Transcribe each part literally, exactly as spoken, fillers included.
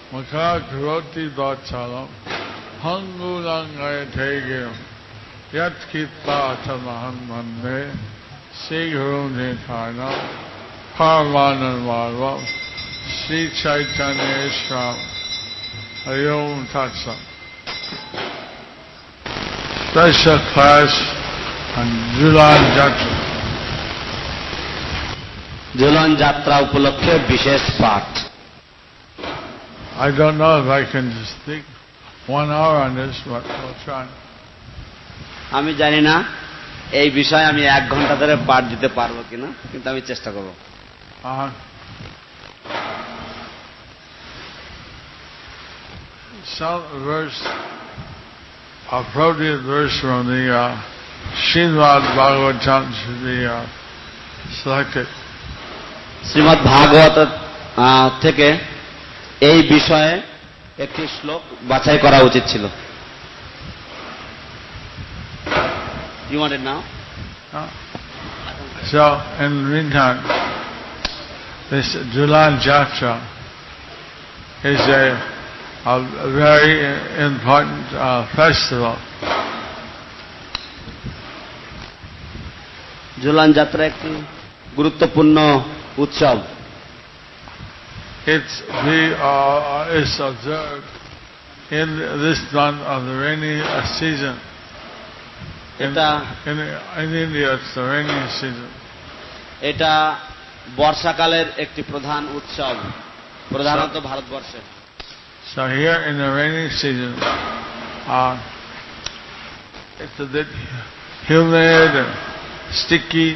Mukhakroti Dachalam Hangulangaya Tegim Yat Kitta Tamahan Mande Sigurun Nitarna Parmanan Varvam Sri Chaitanya Ishram Ayom Tatsam. Special class on Julan Jatra. Julan Jatra উপলক্ষে বিশেষ পাঠ. I don't know if I can just speak one hour on this, but we'll try. আমি জানি না এই বিষয়ে আমি এক ঘন্টা ধরে পাঠ দিতে পারবো কিনা, কিন্তু আমি চেষ্টা করব. Uh, some verse, appropriate verse from the uh, Srimad Bhagavatam should be uh, selected. Shrimad ভাগবত থেকে এই বিষয়ে একটি শ্লোক বাছাই করা উচিত ছিল. You want it now? Uh, so, in the meantime, this Julan Jatra is a, a very important uh, festival. Julan যাত্রা একটি গুরুত্বপূর্ণ উৎসব. It's the uh, is observed in this month of the rainy season. In, in, in India, it's the rainy season. এটা বর্ষাকালের একটি প্রধান উৎসব, প্রধানত ভারতবর্ষে. So here in the rainy season, uh, it's a bit humid and sticky.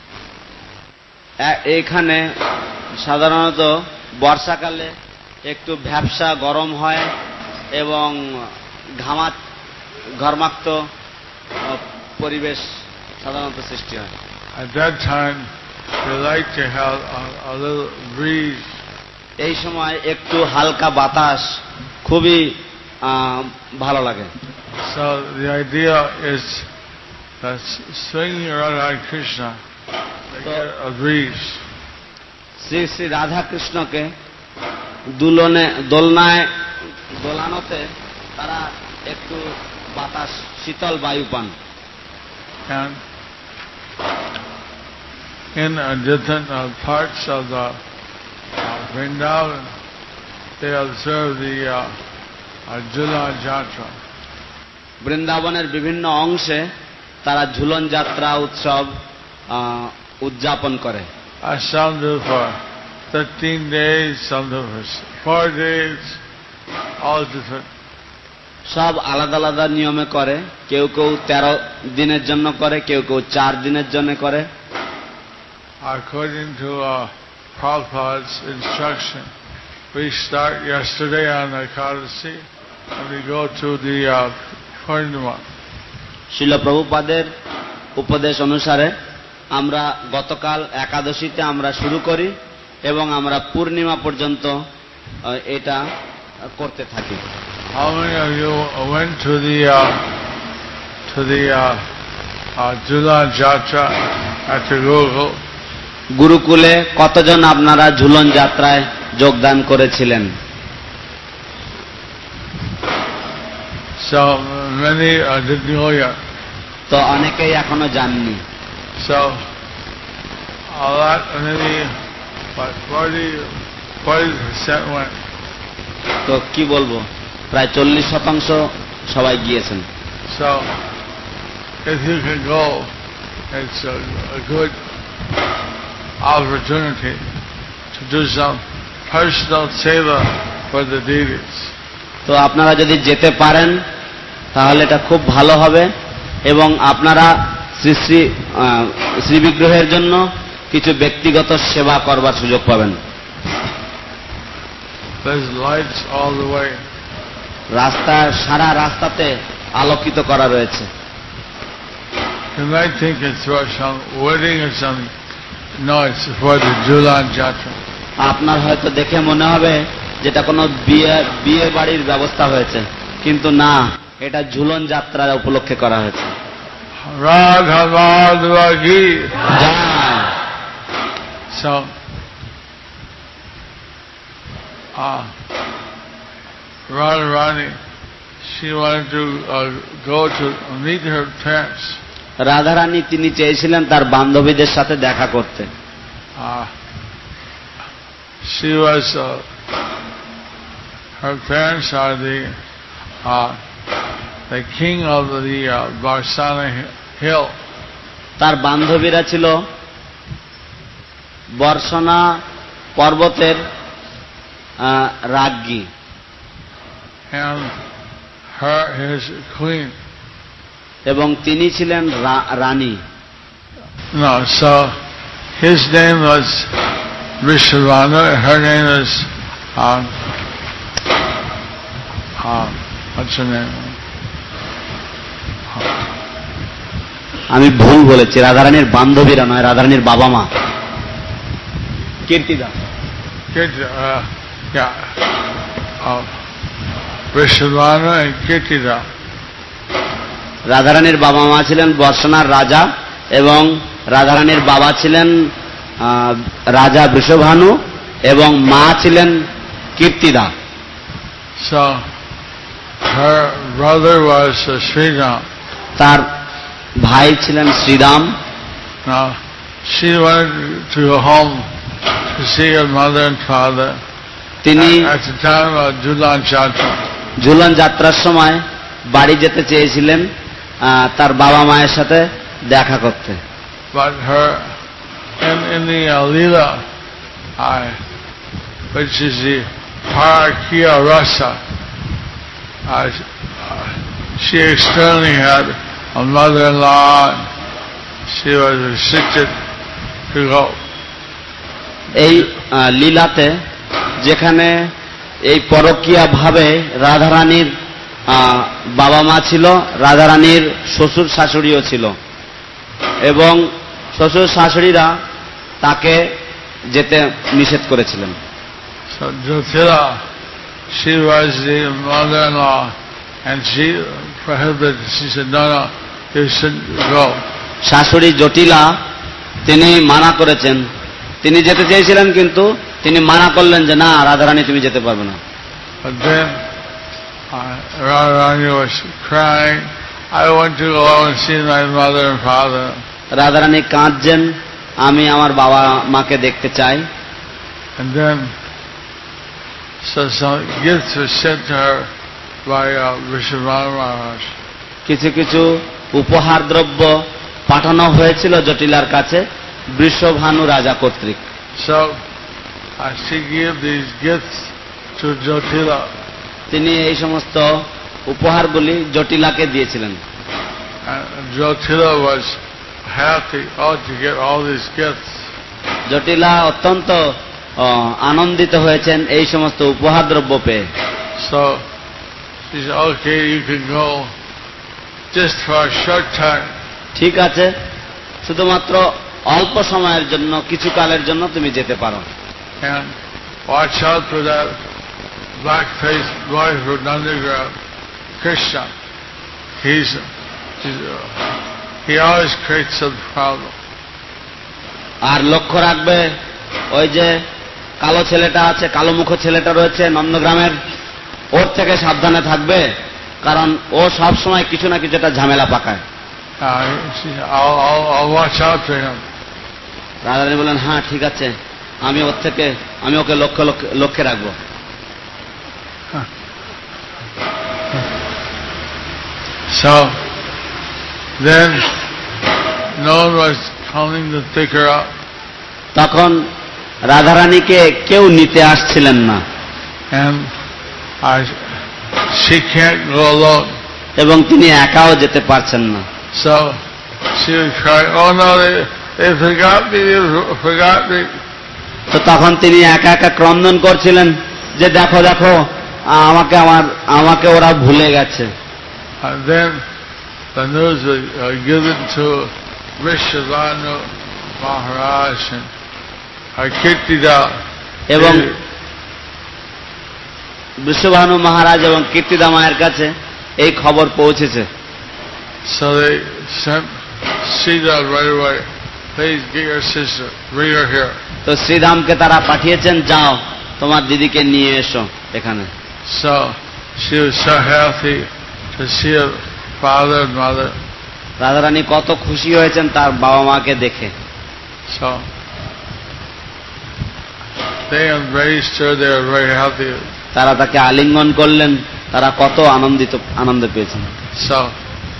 এখানে সাধারণত বর্ষাকালে একটু ভ্যাপসা গরম হয় এবং ঘামা ঘর্মাক্ত পরিবেশ সাধারণত সৃষ্টি হয়. At that time, we like to have a, a little breeze. এই সময় একটু হালকা বাতাস খুবই ভালো লাগে. So the idea is that singing Radha Krishna, they get a breeze. Shri Shri Radha কৃষ্ণকে দুলনে দোলনায় দোলানোতে তারা একটু বাতাস শীতল বায়ু পান. And in uh, different uh, parts of the uh, Vrindavan, they observe the uh, uh, Julan Jatra. বৃন্দাবনের বিভিন্ন অংশে তারা ঝুলন যাত্রা উৎসব উদযাপন করে. Uh, some do for thirteen days, some do for four days, all different. সব আলাদা আলাদা নিয়মে করে. কেউ কেউ তেরো দিনের জন্য করে, কেউ কেউ চার দিনের জন্য করে. According to uh, Prabhupada's instruction, we start yesterday on Ekadasi and we go to the uh, Purnima. শিল প্রভুপাদের উপদেশ অনুসারে আমরা গতকাল একাদশীতে আমরা শুরু করি এবং আমরা পূর্ণিমা পর্যন্ত এটা করতে থাকি. How many of you went to the uh, to the uh, uh, Julan Jatra at the Gurukul? গুরুকুলে কতজন আপনারা ঝুলন যাত্রায় যোগদান করেছিলেন? So many uh, didn't go yet. তো অনেকেই এখনো যাননি. So a lot, maybe what forty forty percent went. তো কি বলবো, প্রায় চল্লিশ শতাংশ সবাই গিয়েছেন. So if you can go, it's a, a good opportunity to do some personal seva for the deities. তো আপনারা যদি যেতে পারেন তাহলে এটা খুব ভালো হবে এবং আপনারা শ্রী শ্রী শ্রী বিগ্রহের জন্য কিছু ব্যক্তিগত সেবা করবার সুযোগ পাবেন. There's lights all the way. রাস্তা সারা রাস্তাতে আলোকিত করা রয়েছে. You might think it's for some wedding or something. No, it's for the Julan Jatra. আপনার হয়তো দেখে মনে হবে যেটা কোনো বিয়ে বিয়ে বাড়ির ব্যবস্থা হয়েছে, কিন্তু না, এটা ঝুলন যাত্রার উপলক্ষে করা হয়েছে. Radha Madhava Ki. So, uh, Radharani, she wanted to uh, go to meet her parents. Radharani তিনি চেয়েছিলেন তার বান্ধবীদের সাথে দেখা করতে। Uh, she was uh, her parents are the uh, the king of the uh, Barsana hill. তার বান্ধবীরা ছিল বর্ষনা পর্বতের রাজ্ঞী। And her his queen. এবং তিনি ছিলেন রানী। No, so his name was Vrishabhanu, her name is um, um, what's her name? আমি ভুল বলেছি, রাধারানীর বান্ধবীরা নয়, রাধারানীর বাবা মা কীর্তিদা। Kirtida, uh, yeah. Uh, Vrishabhanu and Kirtida. রাধারানীর বাবা মা ছিলেন বর্ষনার রাজা এবং রাধারানীর বাবা ছিলেন রাজা বৃষভানু এবং মা ছিলেন কীর্তিদা। So her brother was uh, Sridham. তার ভাই ছিলেন Shriram. Now she wanted to go home to see her mother and father. তিনি at the time of Julan Jatra. Jhulan যাত্রার সময় বাড়ি যেতে চেয়েছিলেন তার বাবা মায়ের সাথে দেখা করতে। But her in, in the uh, Leela, I, which is the Parakiya Rasa, uh, she externally had a mother-in-law. She was restricted to go. এই লীলাতে যেখানে এই পরকীয়া ভাবে রাধারানীর বাবা মা ছিল, রাধারানীর শ্বশুর শাশুড়িও ছিল এবং শ্বশুর শাশুড়িরা তাকে যেতে নিষেধ করেছিলেন। So Jyotila, she was the mother-in-law, and she prohibited. She said, "No, no, you shouldn't go." শাশুড়ি জটিলা তিনি মানা করেছেন, তিনি যেতে চেয়েছিলেন কিন্তু তিনি মানা করলেন যে না, রাধারানী তুমি যেতে পারবে না। But then uh, Radharani was crying, "I want to go and see my mother and father." Radharani কাঁদছেন, আমি আমার বাবা মাকে দেখতে চাই। And then so some gifts were sent to her by uh, Vrishabhanu Maharaj. কিছু কিছু উপহার দ্রব্য পাঠানো হয়েছিল জটিলার কাছে বৃষভানু রাজা কর্তৃক। So uh, she gave these gifts to Jyotila. তিনি এই সমস্ত উপহারগুলি জটিলাকে দিয়েছিলেন। And Jyotila was happy oh, to get all these gifts. জটিলা অত্যন্ত আনন্দিত হয়েছেন এই সমস্ত উপহার দ্রব্য পেয়ে। So she said, "Okay, you can go just for a short time." ঠিক আছে, শুধুমাত্র অল্প সময়ের জন্য, কিছু কালের জন্য তুমি যেতে পারো। And watch out for that black-faced boy from Nandagram, Krishna. He's, he's uh, he always creates some problem. আর লক্ষ্য রাখবে ওই যে কালো ছেলেটা আছে, কালো মুখ ছেলেটা রয়েছে নন্দগ্রামের, ওর থেকে সাবধানে থাকবে, কারণ ও সব সময় কিছু না কিছু একটা ঝামেলা পাকায়। I'll, I'll, I'll watch out for him. Radharani বলেন, হ্যাঁ ঠিক আছে, আমি ওর থেকে আমি ওকে লক্ষ্য লক্ষ্যে রাখবো। So then no one was coming to pick her up. তখন রাধারানীকে কেউ নিতে আসছিলেন না। And I, she can't go alone. এবং তিনি একাও যেতে পারছেন না। So she would cry, "Oh no, they, they forgot me, they forgot me." তো তখন তিনি একা একা ক্রন্দন করছিলেন যে দেখো দেখো আমাকে আমার আমাকে ওরা ভুলে গেছে। And then the news was uh, given to Vrishabhanu Maharaj and Kirtida. এবং বৃষভানু মহারাজ এবং কীর্তিদা মায়ের কাছে এই খবর পৌঁছেছে। So they sent Sridham right away. Please get your sister, bring her here. তো শ্রীরামকে তারা পাঠিয়েছেন, যাও তোমার দিদিকে নিয়ে এসো এখানে। So she was so happy to see her father and mother. Radharani কত খুশি হয়েছেন তার বাবা মাকে দেখে। So they embraced her, they were very happy. তারা তাকে আলিঙ্গন করলেন, তারা কত আনন্দিত আনন্দ পেয়েছেন। So uh,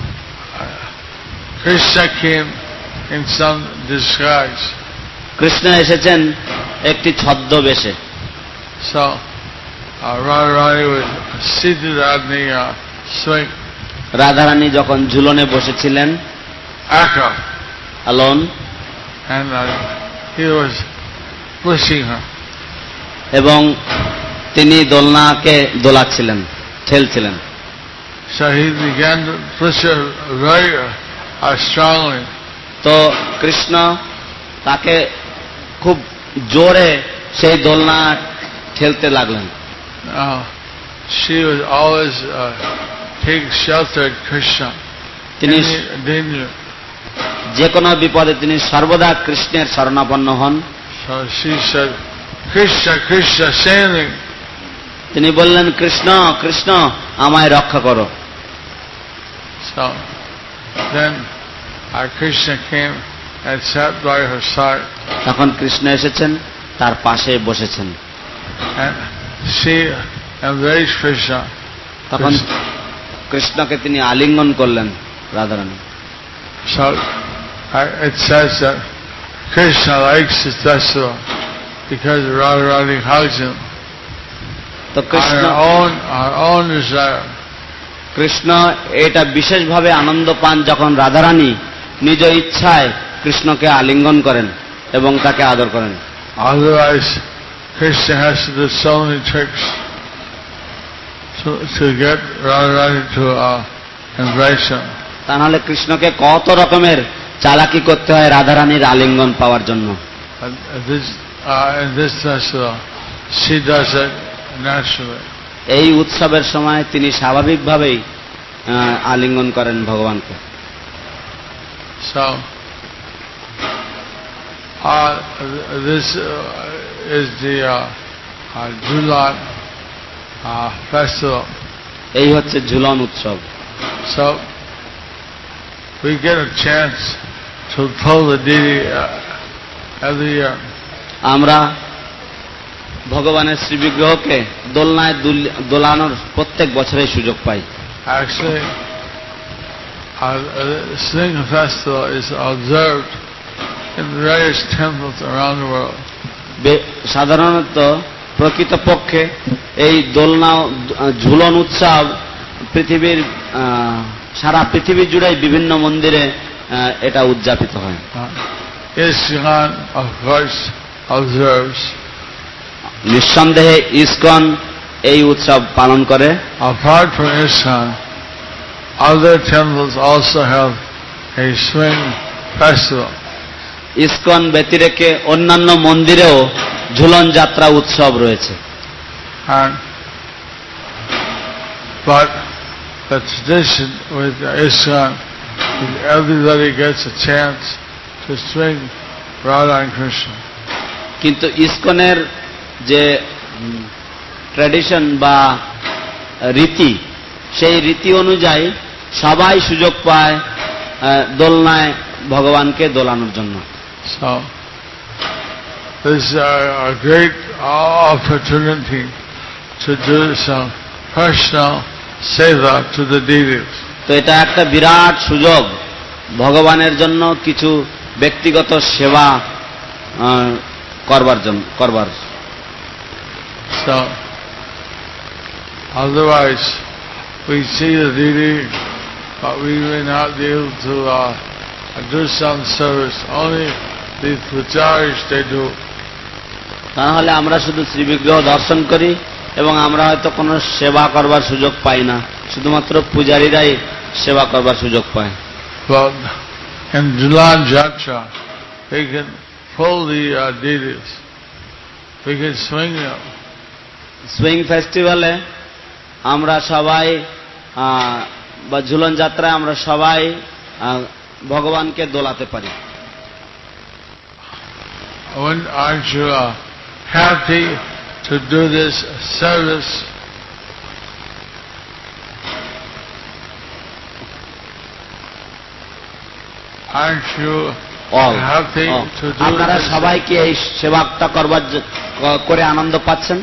Krishna came in some disguise. Krishna এসেছেন একটি ছদ্মবেশে। So uh, Radharani was seated on the uh, swing. Radharani যখন ঝুলনে বসেছিলেন Aka, alone, and uh, he was pushing her. এবং তিনি দোলনাকে দোলাচ্ছিলেন, ঠেলছিলেন। So he began to push her very uh, strongly. তো কৃষ্ণ তাকে খুব জোরে সেই দোলনা ঠেলতে লাগলেন। Uh, she was always uh, take shelter at Krishna. তিনি Any danger. যে কোনো বিপদে তিনি সর্বদা কৃষ্ণের শরণাপন্ন হন। So she said, Krishna, Krishna, sailing. তিনি বললেন, কৃষ্ণ কৃষ্ণ আমায় রক্ষা করো। So then our Krishna came and sat by her side. তখন কৃষ্ণ এসেছেন, তার পাশে বসেছেন। And she embraced Krishna. তখন কৃষ্ণকে তিনি আলিঙ্গন করলেন Radharani. So uh, it says that Krishna likes this festival because Radharani hugs him. তো Krishna Our own, our own desire. Krishna এটা বিশেষভাবে আনন্দ পান যখন রাধারানী নিজ ইচ্ছায় কৃষ্ণকে আলিঙ্গন করেন এবং তাকে আদর করেন। Otherwise, Krishna has to do so many tricks to, to get Radharani to uh, embrace him. তা নাহলে কৃষ্ণকে কত রকমের চালাকি করতে হয় রাধারানীর আলিঙ্গন পাওয়ার জন্য। And this, uh, in this festival, she does it naturally. এই উৎসবের সময় তিনি স্বাভাবিকভাবেই আলিঙ্গন করেন ভগবানকে। So, uh, this uh, is the uh, uh, Julan uh, festival. এই হচ্ছে ঝুলন উৎসব। So, we get a chance to pull the deity uh, every year. আমরা ভগবানের শ্রীবিগ্রহকে দোলনায় দোলানোর প্রত্যেক বছরেই সুযোগ পাই। Actually, uh, the Swing Festival is observed in various temples around the world. সাধারণত প্রকৃতপক্ষে এই দোলনা ঝুলন উৎসব পৃথিবীর সারা পৃথিবী জুড়ে বিভিন্ন মন্দিরে এটা উদযাপিত হয়। ISKCON, of course, observes. নিঃসন্দেহে ইসকন এই উৎসব পালন করে। Apart from ISKCON, other temples also have a swing festival. ISKCON ব্যতিরেকে অন্যান্য মন্দিরেও ঝুলন যাত্রা উৎসব রয়েছে। And but the tradition with ISKCON is everybody gets a chance to swing Radha and Krishna. কিন্তু ইসকনের যে ট্র্যাডিশন বা রীতি, সেই রীতি অনুযায়ী সবাই সুযোগ পায় দোলনায় ভগবানকে দোলানোর জন্য। So this is a, a great opportunity to do some personal seva to the deities. তো এটা একটা বিরাট সুযোগ ভগবানের জন্য কিছু ব্যক্তিগত সেবা করবার জন্য করবার। So otherwise we see the deity, but we may not be able to uh, do some service. Only the pujaris they do. তাহলে আমরা শুধু শ্রীবিগ্রহ দর্শন করি এবং আমরা হয়তো কোনো সেবা করবার সুযোগ পাই না, শুধুমাত্র পূজারীরাই সেবা করবার সুযোগ পায়। But in Julan Jatra, we can pull the uh, deities. We can swing them. Swing ফেস্টিভ্যালে আমরা সবাই বা ঝুলন যাত্রায় আমরা সবাই ভগবানকে দোলাতে পারি। Aren't you uh, happy to do this service aren't you all. happy Oh. to do আপনারা this? সবাই কি এই সেবাটা করবার জ- ক- করে আনন্দ পাচ্ছেন?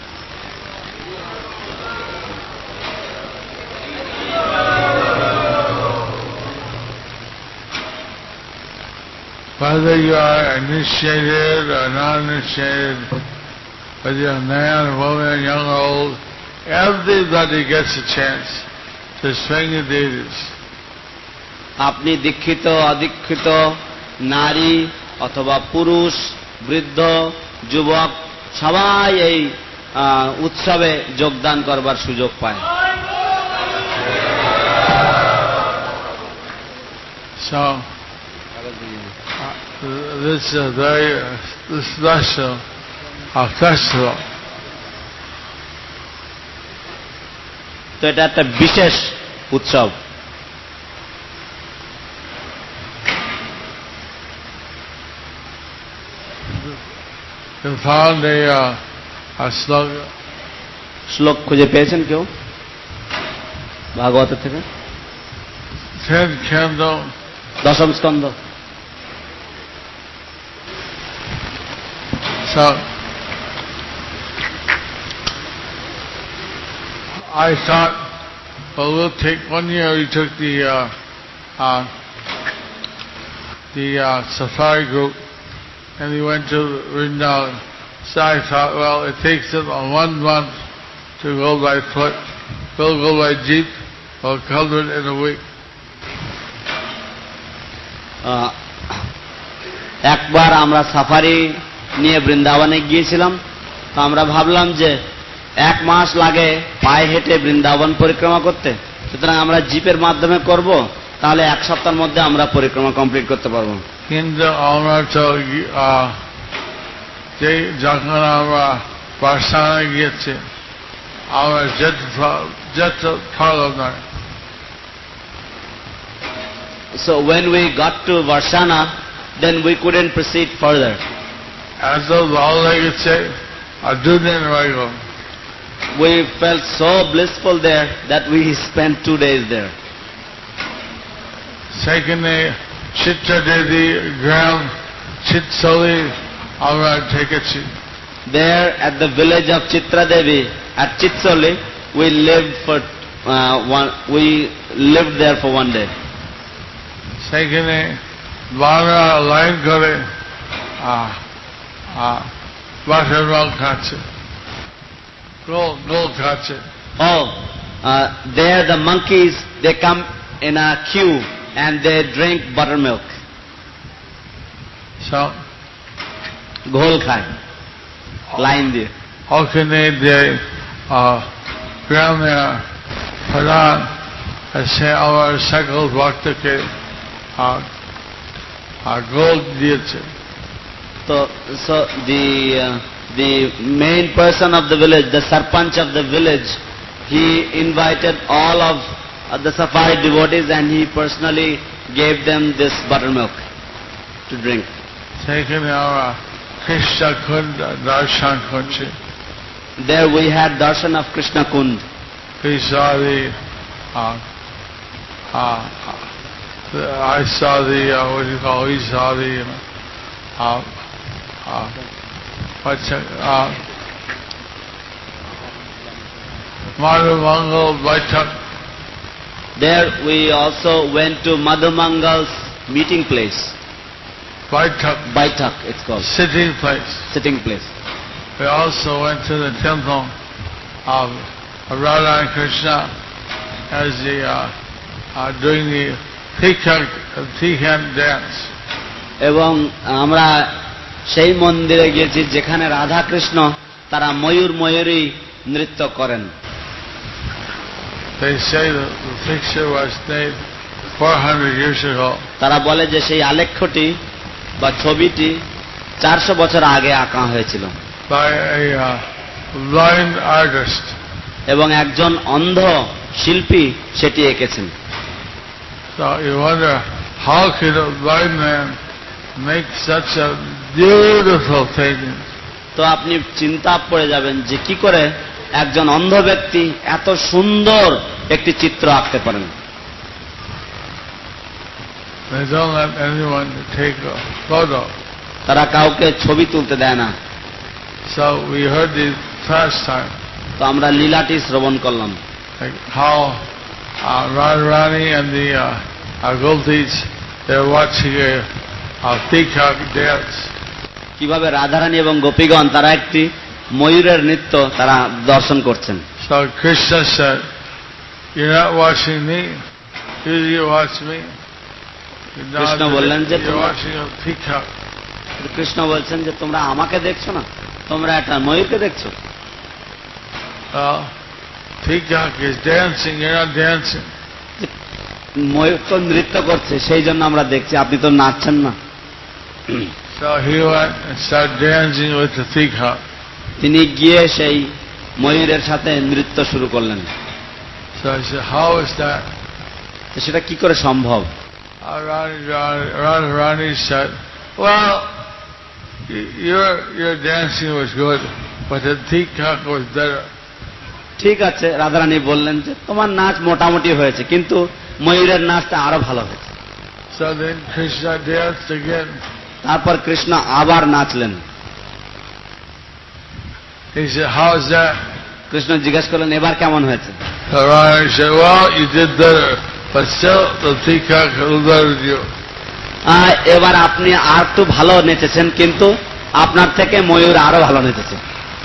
Whether you are initiated or non-initiated, whether you're a man, woman, young or old, everybody gets a chance to swing the deities. আপনি দীক্ষিত, অদীক্ষিত, নারী অথবা পুরুষ, বৃদ্ধ, যুবক সবাই এই আহ, উৎসবে যোগদান করবার সুযোগ পায়। So, uh, this is a very uh, this special uh, festival. তো এটা একটা বিশেষ উৎসব। You found a, uh, a slogan. শ্লোক খুঁজে পেয়েছেন কেউ ভাগবত থেকে? Ten candle, দশম স্কন্ধ। so I thought, well, we'll take one year. We took the uh, uh, the uh, safari group, and we went to Vrindavan. So I thought, well, it takes them a one month to go by foot. We'll go by jeep. We'll cover it in a week. আহ, একবার আমরা safari নিয়ে বৃন্দাবনে গিয়েছিলাম, তো আমরা ভাবলাম যে এক মাস লাগে পায়ে হেঁটে বৃন্দাবন পরিক্রমা করতে, সুতরাং আমরা জিপের মাধ্যমে করব, তাহলে এক সপ্তাহের মধ্যে আমরা পরিক্রমা কমপ্লিট করতে পারবো। কিন্তু আমরা তো আহ, যে যখন আমরা পাঠশালা গিয়েছি আমরা যেতে পা- যেতে পারলাম না। So when we got to Varshana, then we couldn't proceed further. এত ভালো লেগেছে আর দুদিন রইল। We felt so blissful there that we spent two days there. সেখানে চিত্রদেবী গ্রাম চিৎসলি আমরা থেকেছি। There at the village of Chitra Devi at Chitsoli, we lived for uh, one. We lived there for one day. সেখানে Bangla line করে বাসের রং খাচ্ছে, গোল গোল খাচ্ছে। Oh, uh, there the monkeys, they come in a queue and they drink buttermilk. So, Ghol khai. Line দিয়ে। ওখানে যে আহ, গ্রামের প্রধান সে আমার সকল ভক্তকে আহ, আহ, গোল দিয়েছে। So, so the uh, the main person of the village, the sarpanch of the village, he invited all of uh, the safari devotees and he personally gave them this buttermilk to drink. সেখানে আমরা কৃষ্ণ কুণ্ড দর্শন করছি। There we had darshan of Krishna Kund. We saw the, uh, uh, the I saw the, uh, what do you call it? We saw the, uh, uh, what's it, uh, Madhumangal Baitak. There we also went to Madhumangal's meeting place. Baitak, Baitak it's called. sitting place. Sitting place. We also went to the temple of Radha and Krishna as the, uh, uh, doing the peacock, peacock dance. এবং আমরা সেই মন্দিরে গিয়েছি যেখানে রাধা কৃষ্ণ তারা ময়ূর ময়ূরী নৃত্য করেন। They say that the picture was made four hundred years ago. তারা বলে যে সেই আলেখ্যটি বা ছবিটি চারশো বছর আগে আঁকা হয়েছিল by a uh, blind artist. এবং একজন অন্ধ শিল্পী সেটি এঁকেছেন। So you wonder how could a blind man make such a beautiful painting? তো আপনি চিন্তা পড়ে যাবেন যে কি করে একজন অন্ধ ব্যক্তি এত সুন্দর একটি চিত্র আঁকতে পারেন। They don't let anyone take a photo. তারা কাউকে ছবি তুলতে দেয় না। So we heard the pastime, তো আমরা লীলাটি শ্রবণ করলাম, like how uh, Radharani and the uh, our Gopis, they're watching a, a peacock dance. কিভাবে রাধারানী এবং গোপীগণ তারা একটি ময়ূরের নৃত্য তারা দর্শন করছেন। So Krishna said, "You're not watching me. Usually you watch me. Krishna বললেন যে You're watching a peacock." Krishna বলছেন যে তোমরা আমাকে দেখছো না, তোমরা একটা ময়ূরকে দেখছো। Well, peacock is dancing. You're not dancing. ময়ূর তো নৃত্য করছে, সেই জন্য আমরা দেখছি, আপনি তো নাচছেন না। So he went and started dancing with the peacock. তিনি গিয়ে সেই ময়ূরের সাথে নৃত্য শুরু করলেন। So I said, "How is that?" তো সেটা কি করে সম্ভব? Radharani said, "Well, your your dancing was good, but the peacock was better." ঠিক আছে, রাধারানী বললেন যে তোমার নাচ মোটামুটি হয়েছে, কিন্তু ময়ূরের নাচটা আরো ভালো হয়েছে। So then Krishna danced again. তারপর কৃষ্ণ আবার নাচলেন। He said, "How is that?" Krishna জিজ্ঞাসা করলেন, এবার কেমন হয়েছে? Radharani said, "Well, you did better, but still the peacock eluded you." আহ, এবার আপনি আর একটু ভালো নেচেছেন, কিন্তু আপনার থেকে ময়ূর আরো ভালো নেচেছে।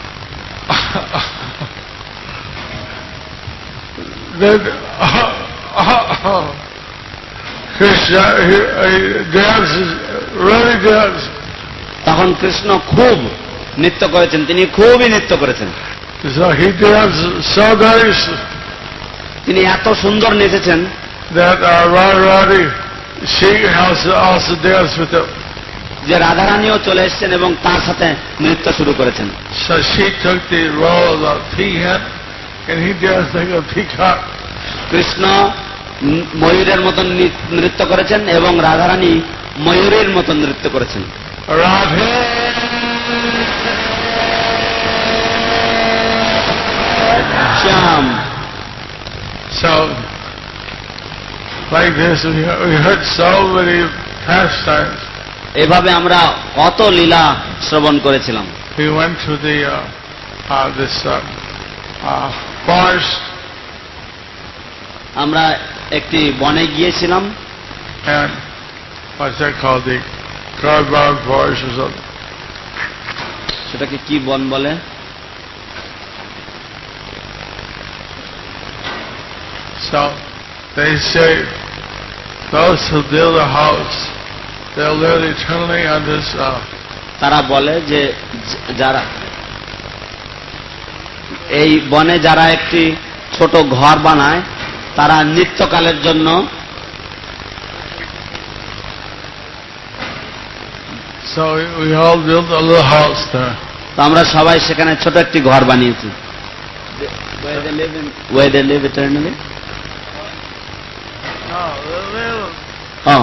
Then Krishna he, he dances, really dances. তখন কৃষ্ণ খুব নৃত্য করেছেন, তিনি খুবই নৃত্য করেছেন। So he dances so nice তিনি এত সুন্দর নেচেছেন that uh, Radharani, she also, also danced with him. যে রাধারানীও চলে এসেছেন এবং তার সাথে নৃত্য শুরু করেছেন। So she took the role of the peahen, and he danced like a peacock. Krishna ময়ূরের মতন নৃত্য করেছেন এবং রাধারানী ময়ূরের মতন নৃত্য করেছেন। Radhe Shyam. So, like this, we we heard so many pastimes. এভাবে আমরা কত লীলা শ্রবণ করেছিলাম। We went to the uh, uh, this uh, uh, forest, আমরা একটি বনে গিয়েছিলাম, and what's that called? The Garbhad forest or something. সেটাকে কি বন বলে? So they say those who build a house, they'll live eternally on this. Uh, তারা বলে যে যারা এই বনে যারা একটি ছোট ঘর বানায় তারা নিত্যকালের জন্য so we, we all built a little house there. তো আমরা সবাই সেখানে ছোট একটি ঘর বানিয়েছি। Where they live in, where they live eternally? No, little. Oh.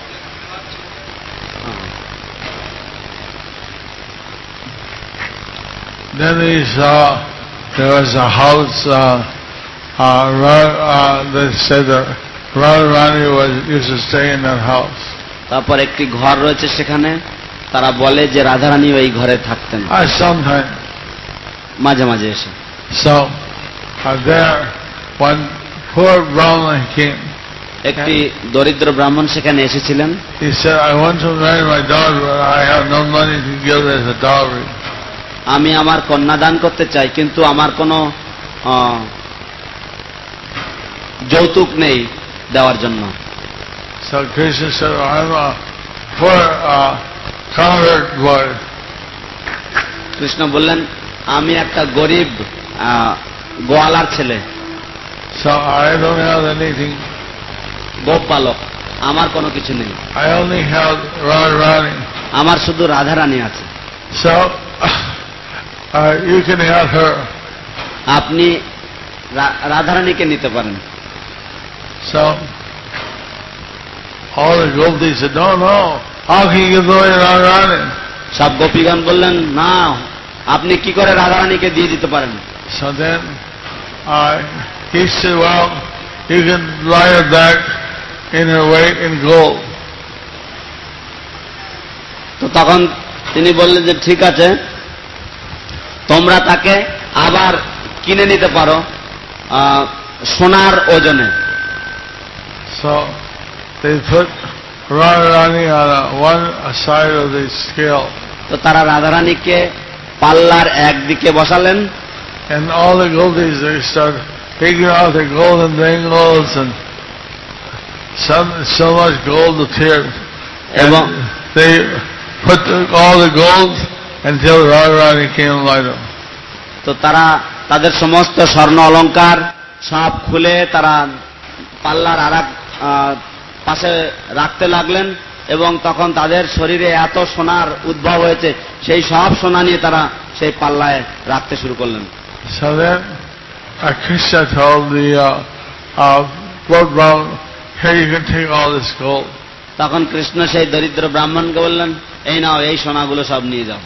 Then we saw there was a house. Uh, uh, uh, they said that Radharani was used to stay in that house. তারপর একটি ঘর রয়েছে সেখানে, তারা বলে যে রাধারানী ওই ঘরে থাকতেন I sometimes. মাঝে মাঝে এসে। So uh, there, one poor Brahman came. একটি দরিদ্র ব্রাহ্মণ সেখানে এসেছিলেন। He said, "I want to marry my daughter, but I have no money to give as a dowry." আমি আমার কন্যা দান করতে চাই, কিন্তু আমার কোনো যৌতুক নেই দেওয়ার জন্য। So Krishna said, "I'm a poor uh, convert boy." Krishna বললেন, আমি একটা গরিব গোয়ালার ছেলে, So I don't have anything. গোপ পালক, আমার কোনো কিছু নেই। I only have Radharani. আমার শুধু রাধারানী আছে। So uh, you can have her. আপনি রাধারানীকে নিতে পারেন। So all the gopis said, "No, no. How can you give away Radharani?" সব গোপীগণ বললেন, না, আপনি কি করে রাধারানীকে দিয়ে দিতে পারেন? So then uh, he said, "Well, you can buy her back in her weight in gold." তো তখন তিনি বললেন যে ঠিক আছে, তোমরা তাকে আবার কিনে নিতে পারো সোনার ওজনে। So they put Radharani on a, one side of the scale. তো তারা রাধারানীকে পাল্লার একদিকে বসালেন, and all the gopis they start taking out the golden bangles and some so much gold appeared. And they put the, all the gold until Radharani came light up. তো তারা তাদের সমস্ত স্বর্ণ অলংকার সব খুলে তারা পাল্লার আরেক পাশে রাখতে লাগলেন, এবং তখন তাদের শরীরে এত সোনার উদ্ভব হয়েছে, সেই সব সোনা নিয়ে তারা সেই পাল্লায় রাখতে শুরু করলেন। So then uh, Krishna told the uh, uh, poor Brahman, here you can take all this gold. তখন কৃষ্ণ সেই দরিদ্র ব্রাহ্মণকে বললেন, এই নাও, এই সোনাগুলো সব নিয়ে যাও।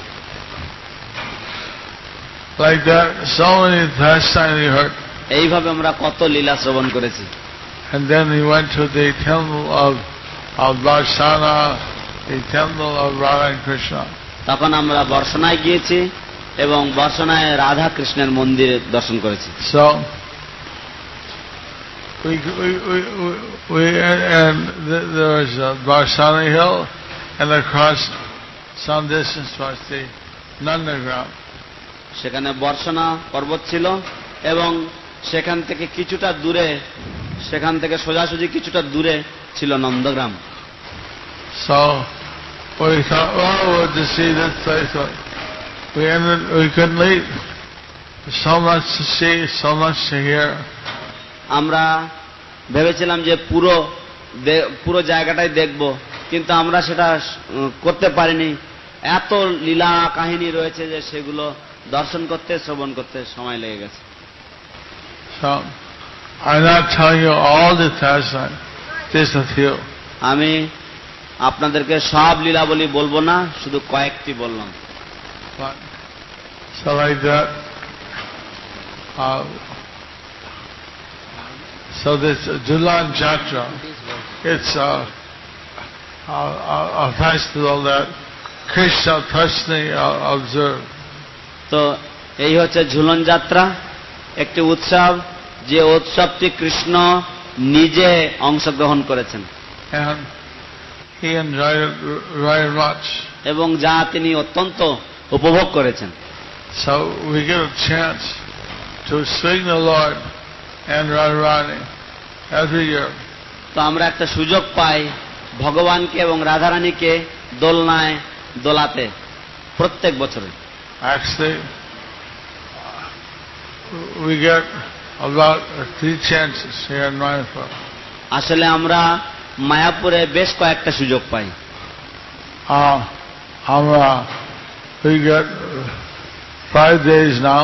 Like that, so many pastimes we heard. এইভাবে আমরা কত লীলা শ্রবণ করেছি। And then he went to the temple of of Varsana, the temple of Radha and Krishna. তখন আমরা বর্ষনায় গিয়েছি এবং বর্ষনায় রাধা কৃষ্ণের মন্দিরে দর্শন করেছি। So we we we we and there was a Varsana hill, and across some distance was the Nandagram. সেখানে বর্ষনা পর্বত ছিল এবং সেখান থেকে কিছুটা দূরে, সেখান থেকে সোজাসুজি কিছুটা দূরে ছিল Nandagram. So we thought, well, we'll just see this place. We ended, we couldn't leave. So much to see, so much to hear. আমরা ভেবেছিলাম যে পুরো পুরো জায়গাটাই দেখব, কিন্তু আমরা সেটা করতে পারিনি। এত লীলা কাহিনী রয়েছে যে সেগুলো দর্শন করতে, শ্রবণ করতে সময় লেগে গেছে। So I'm not telling you all the pastimes, just a few. আমি আপনাদেরকে সব লীলাবলী বলবো না, শুধু কয়েকটি বললাম। But, so like that, uh, so this Julan Jatra, it's a, a, a festival that Krishna personally uh, observed. তো এই হচ্ছে ঝুলন যাত্রা, একটি উৎসব, যে উৎসবটি কৃষ্ণ নিজে অংশগ্রহণ করেছেন and he enjoyed it very much. এবং যা তিনি অত্যন্ত উপভোগ করেছেন। So we get a chance to sing the Lord and Radharani every year. তো আমরা একটা সুযোগ পাই ভগবানকে এবং রাধারানীকে দোলনায় দোলাতে প্রত্যেক বছরে। Actually, we get about three chances here in Mayapur. আসলে আমরা মায়াপুরে বেশ কয়েকটা সুযোগ পাই। Uh, আমরা we get five days now.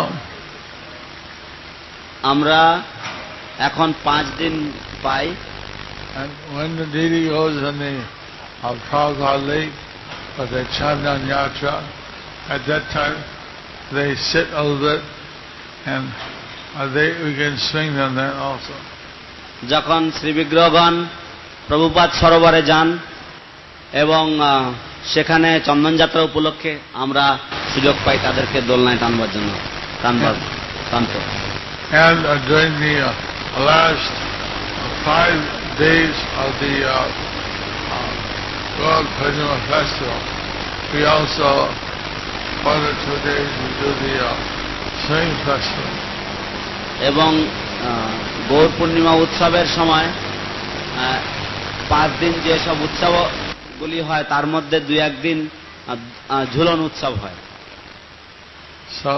আমরা এখন পাঁচ দিন পাই। And when the deity goes in the uh, Prabhupada Lake or the Chandan Yatra, at that time they sit a little bit and uh, they we can swing them then also. যখন শ্রীবিগ্রহগণ প্রভুপাদ সরোবরে যান এবং সেখানে চন্দনযাত্রা উপলক্ষে আমরা সুযোগ পাই তাদেরকে দোলনায় টানবার জন্য টানবার টানতে। And uh, during the uh, last five days of the uh, uh, World Purnima Festival, we also, one or two days, we do the uh, Swing Festival. এবং গৌর পূর্ণিমা উৎসবের সময় পাঁচ দিন যে সব উৎসবগুলি হয় তার মধ্যে দুই একদিন ঝুলন উৎসব হয়। So,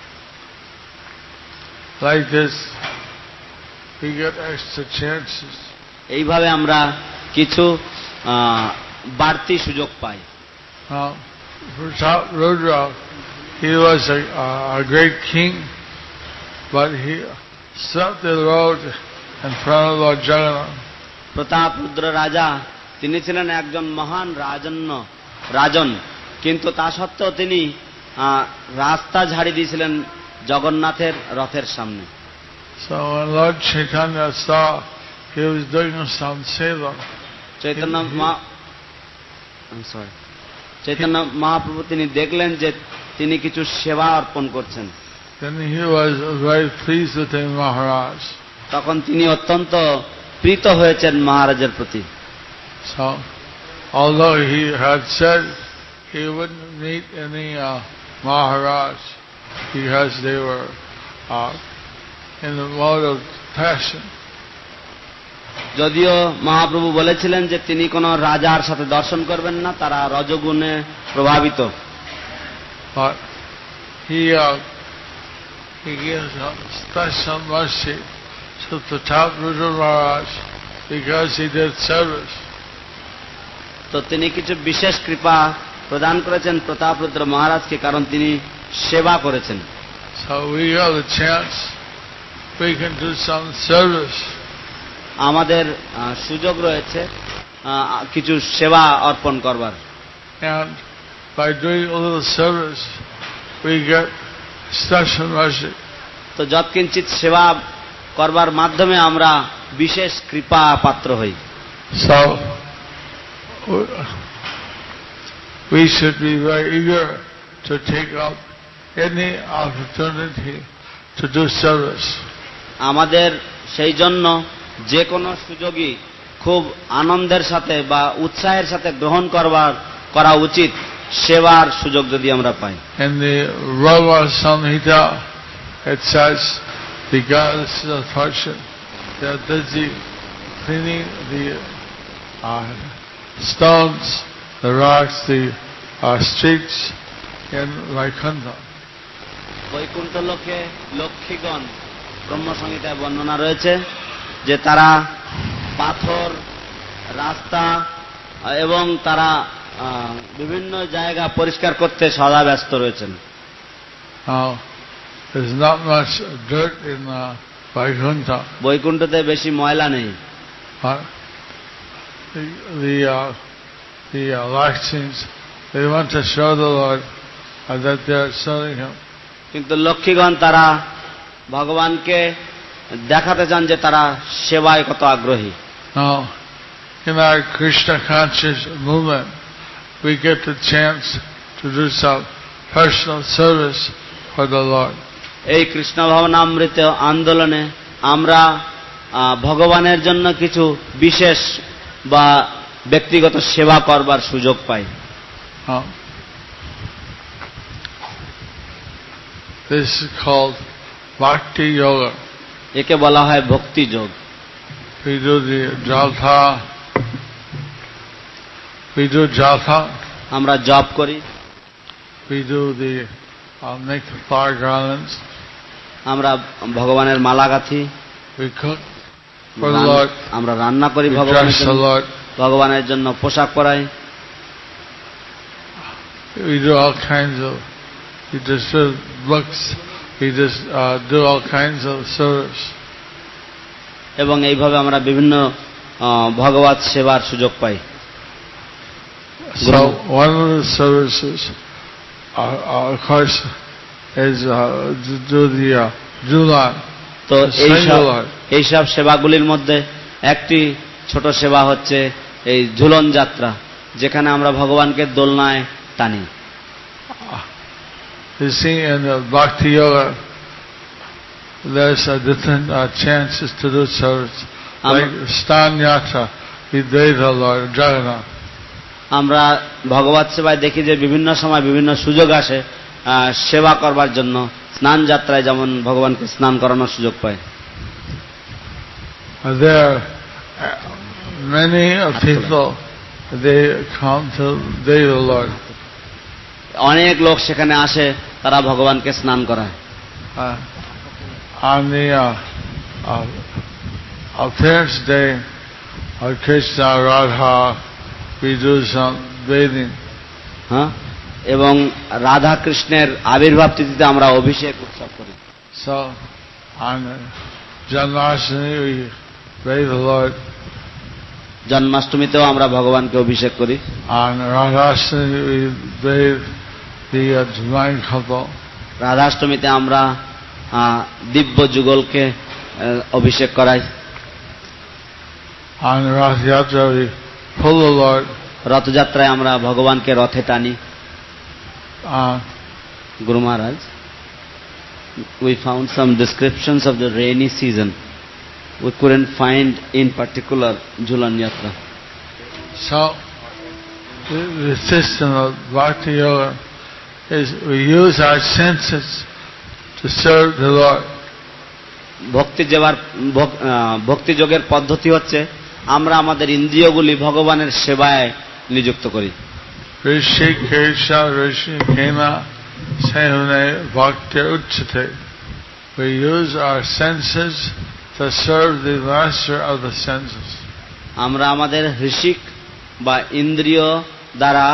like this, we get extra chances. এইভাবে আমরা কিছু বাড়তি সুযোগ পাই। Now, Rudra, he was a, a great king, but he swept the road in front of Lord Jagannath. প্রতাপ রুদ্র রাজা, তিনি ছিলেন একজন মহান রাজন্য রাজন, কিন্তু তা সত্ত্বেও তিনি রাস্তা ঝাড়ি দিয়েছিলেন জগন্নাথের রথের সামনে। So when Lord Chaitanya saw he was doing some seva, Chaitanya Chaitanya Mahaprabhu তিনি দেখলেন যে তিনি কিছু সেবা অর্পণ করছেন। then he was very pleased with the Maharaj. তখন তিনি অত্যন্ত প্রীত হয়েছেন মহারাজের প্রতি। So, although he had said he wouldn't meet any uh, Maharaj because they were uh, in the mode of passion, যদিও মহাপ্রভু বলেছিলেন যে তিনি কোনো রাজার সাথে দর্শন করবেন না, তারা রজগুণে প্রভাবিত, but he uh, he gives a special mercy to Prataprudra Maharaj because he did service. তো তিনি কিছু বিশেষ কৃপা প্রদান করেছেন প্রতাপরুদ্র মহারাজকে, কারণ তিনি সেবা করেছেন। So we have the chance, we can do some service. আমাদের আহ, সুযোগ রয়েছে আহ, কিছু সেবা অর্পণ করবার, And by doing a little service, we get special mercy. তো যৎকিঞ্চিত সেবা করবার মাধ্যমে আমরা বিশেষ কৃপা পাত্র হই। So we should be very eager to take up any opportunity to do service. আমাদের সেই জন্য যে কোনো সুযোগই খুব আনন্দের সাথে বা উৎসাহের সাথে গ্রহণ করবার করা উচিত, সেবার সুযোগ যদি আমরা পাই। In the Rava Samhita, it says the goddess of fortune, they are busy cleaning the uh, stones, the rocks, the uh, streets in Vaikuntha. Vaikuntha লোকে লক্ষ্মীগণ ব্রহ্মসংহিতায় বর্ণনা রয়েছে যে তারা পাথর, রাস্তা এবং তারা আহ, বিভিন্ন জায়গা পরিষ্কার করতে সদা ব্যস্ত রয়েছেন। Now, there's not much dirt in uh, Vaikuntha, বৈকুণ্ঠতে বেশি ময়লা নেই, but the the, uh, the uh, Lakshmis, they want to show the Lord uh, that they are serving Him. কিন্তু লক্ষ্মীগণ তারা ভগবানকে দেখাতে চান যে তারা সেবায় কত আগ্রহী। Now, in our Krishna conscious movement, we get the chance to do some personal service for the Lord. এই কৃষ্ণ ভাবনামৃত আন্দোলনে আমরা আহ, ভগবানের জন্য কিছু বিশেষ বা ব্যক্তিগত সেবা করবার সুযোগ পাই। Now, this is called Bhakti Yoga. একে বলা হয় ভক্তি যোগ। We do the japa, we do japa, আমরা জপ করি, we do the uh, make the flower garlands, আমরা ভগবানের মালা গাঁথি, we cook for the রান- Lord, আমরা রান্না করি we ভগবানের dress the জন্য, Lord, ভগবানের জন্য পোশাক পরাই, we do all kinds of, we distribute books, we just uh, do all kinds of service. এবং এইভাবে আমরা বিভিন্ন আহ, ভগবত সেবার সুযোগ পাই। So one of the services, uh, uh, of course, is uh, to do the uh, Julan, তো the এইসব singular. এইসব সেবাগুলির মধ্যে একটি ছোট সেবা হচ্ছে এই ঝুলন যাত্রা, যেখানে আমরা ভগবানকে দোলনায় টানি। You see, in the Bhakti Yoga, there's uh, different uh, chances to do service. Like Stan Yatra, we pray the Lord Jagannath. আমরা ভগবত সেবায় দেখি যে বিভিন্ন সময় বিভিন্ন সুযোগ আসে আহ, সেবা করবার জন্য। স্নান যাত্রায় যেমন ভগবানকে স্নান করানোর সুযোগ পায়। Uh, there are uh, many uh, people, they come to pray the Lord. অনেক লোক সেখানে আসে, তারা ভগবানকে স্নান করায়। Uh, on the uh, uh, appearance day of Krishna Radha, we do some bathing. হ্যাঁ, এবং রাধা কৃষ্ণের আবির্ভাব তিথিতে আমরা অভিষেক উৎসব করি। So on Janmashtami we pray the Lord. জন্মাষ্টমীতেও আমরা ভগবানকে অভিষেক করি। On Radhashtami we bathe the uh, divine couple. রাধাষ্টমীতে আমরা আহ, দিব্য যুগলকে আহ, অভিষেক করাই। On Rath Yatra we pull the Lord রথযাত্রায় আমরা ভগবানকে রথে টানি। Uh, Guru Maharaj, we found some descriptions of the rainy season. We couldn't find in particular Jhulan Yatra. so, the, the system of Bhakti Yoga is we use our senses to serve the Lord. ভক্তি যাওয়ার ভক্তি যোগের পদ্ধতি হচ্ছে আমরা আমাদের ইন্দ্রিয়গুলি ভগবানের সেবায় নিযুক্ত করি। Rishikesha Rishikena Sehune Bhakti Uchate. We use our senses to serve the master of the senses. আমরা আমাদের ঋষিক বা ইন্দ্রিয় দ্বারা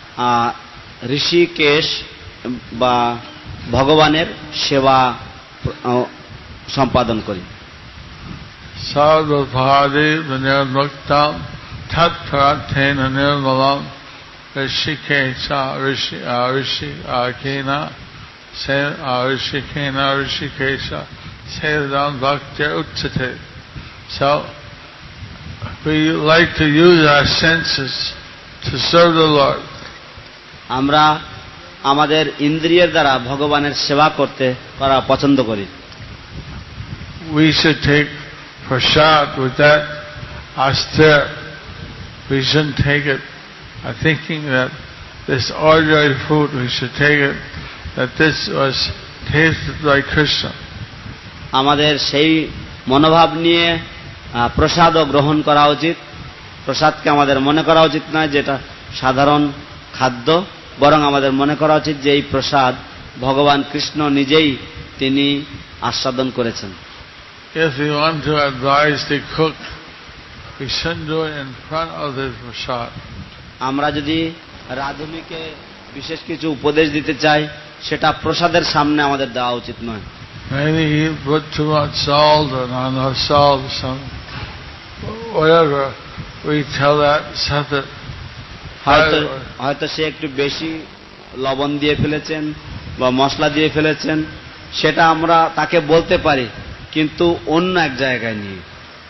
ঋষিকেশ বা ভগবানের সেবা সম্পাদন করি। Sarvabhadi Vinirmuktam Tat Paratena Nirmalam Rishikesha Rishikena Rishikena Rishikesha Sevedam Bhakti Uchate. So we like to use our senses to serve the Lord. আমরা আমাদের ইন্দ্রিয়ের দ্বারা ভগবানের সেবা করতে করা পছন্দ করি। We should take prasad with that austere. We shouldn't take it uh, thinking that this ordinary food, we should take it that this was tasted like Krishna. আমাদের সেই মনোভাব নিয়ে প্রসাদও গ্রহণ করা উচিত। প্রসাদকে আমাদের মনে করা উচিত নয় যেটা সাধারণ খাদ্য, বরং আমাদের মনে করা উচিত যে এই প্রসাদ ভগবান কৃষ্ণ নিজেই তিনি আস্বাদন করেছেন। If we want to advise the cook, we shouldn't do it in front of the prasad. আমরা যদি রাঁধুনিকে বিশেষ কিছু উপদেশ দিতে চাই সেটা প্রসাদের সামনে আমাদের দেওয়া উচিত নয়। Maybe he put too much salt or not enough salt, some whatever. We tell that Sata. হয়তো হয়তো সে একটু বেশি লবণ দিয়ে ফেলেছেন বা মশলা দিয়ে ফেলেছেন, সেটা আমরা তাকে বলতে পারি, কিন্তু অন্য এক জায়গায় নিয়ে।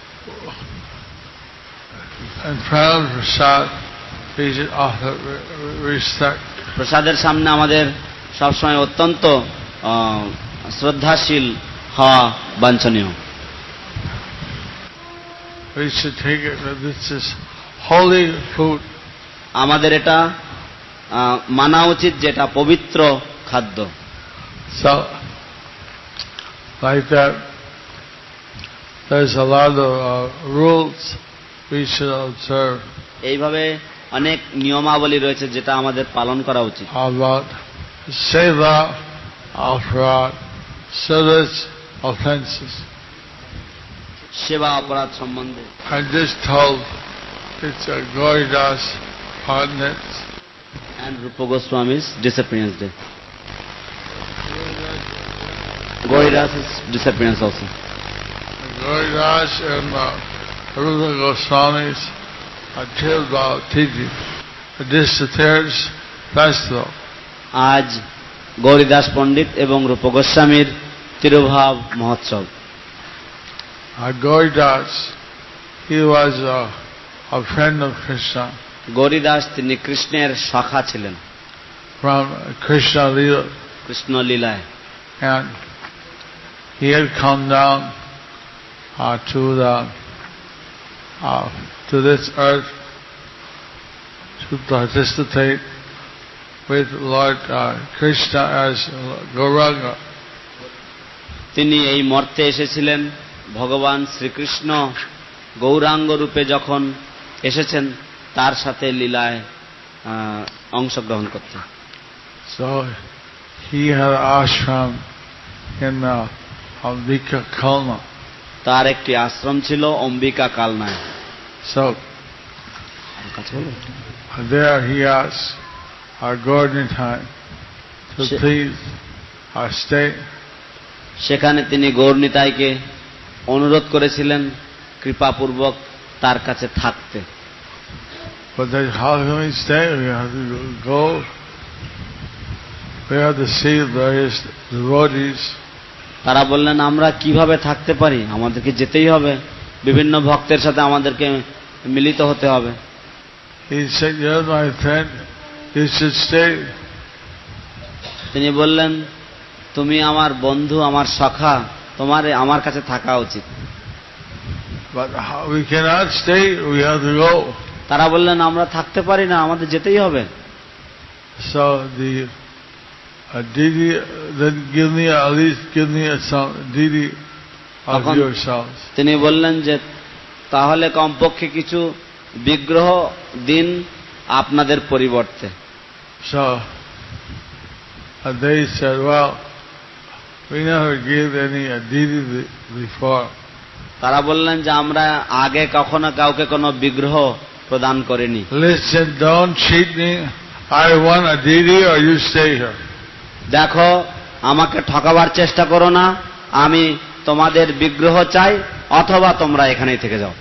প্রসাদের সামনে আমাদের সবসময় অত্যন্ত শ্রদ্ধাশীল হওয়া বাঞ্ছনীয়। We should take it that this is holy food. আমাদের এটা মানা উচিত যেটা পবিত্র খাদ্য। So, like that, there's a lot of uh, rules we should observe. এইভাবে অনেক নিয়মাবলী রয়েছে যেটা আমাদের পালন করা উচিত। About seva, aparad, service, offenses. সেবা অপরাধ সম্বন্ধে I just told it's a Gauridas Pandit and Rupa Goswami's disappearance day. Gauridas' disappearance also. Gauridas and uh, Rupa Goswami's Akhil Bhav Tiji, the disappearance festival. আজ গৌরীদাস পণ্ডিত এবং রূপ গোস্বামীর তিরুভাব মহোৎসব। Uh, Gauridas, he was uh, a friend of Krishna. Gouridas তিনি কৃষ্ণের সখা ছিলেন। From Krishna Lila. Krishna লীলায়। And he had come down uh, to the uh, to this earth to participate with Lord uh, Krishna as Gauranga. তিনি এই মর্তে এসেছিলেন ভগবান শ্রীকৃষ্ণ গৌরাঙ্গ রূপে যখন এসেছেন তার সাথে লীলায় অংশগ্রহণ করতে। So he had ashram in uh, Ambika Kalna. তার একটি আশ্রম ছিল Ambika কালনায়। So there he asked our Gordon time to please uh, stay. সেখানে তিনি গৌরনিতাইকে অনুরোধ করেছিলেন কৃপাপূর্বক তার কাছে থাকতে। But then how can we stay? We have to go. We have to see various devotees. তারা বললেন আমরা কিভাবে থাকতে পারি, আমাদেরকে যেতেই হবে, বিভিন্ন ভক্তের সাথে আমাদেরকে মিলিত হতে হবে। he said, "You're my friend. You should stay." তিনি বললেন, তুমি আমার বন্ধু, আমার সখা, তোমার আমার কাছে থাকা উচিত। But how, we cannot stay. We have to go. তারা বললেন, আমরা থাকতে পারি না, আমাদের যেতেই হবে। So the uh, deity then give me at least give me some deity of তখন yourselves. তিনি বললেন যে তাহলে কমপক্ষে কিছু বিগ্রহ দিন আপনাদের পরিবর্তে। So uh, they said, "Well, we never gave any uh, deity be- before." তারা বললেন যে আমরা আগে কখনো কাউকে কোনো বিগ্রহ প্রদান করিনি। Listen, don't cheat me. I want a deity, or you stay here. দেখো, আমাকে ঠকাবার চেষ্টা করো না, আমি তোমাদের বিগ্রহ চাই, অথবা তোমরা এখানেই থেকে যাও।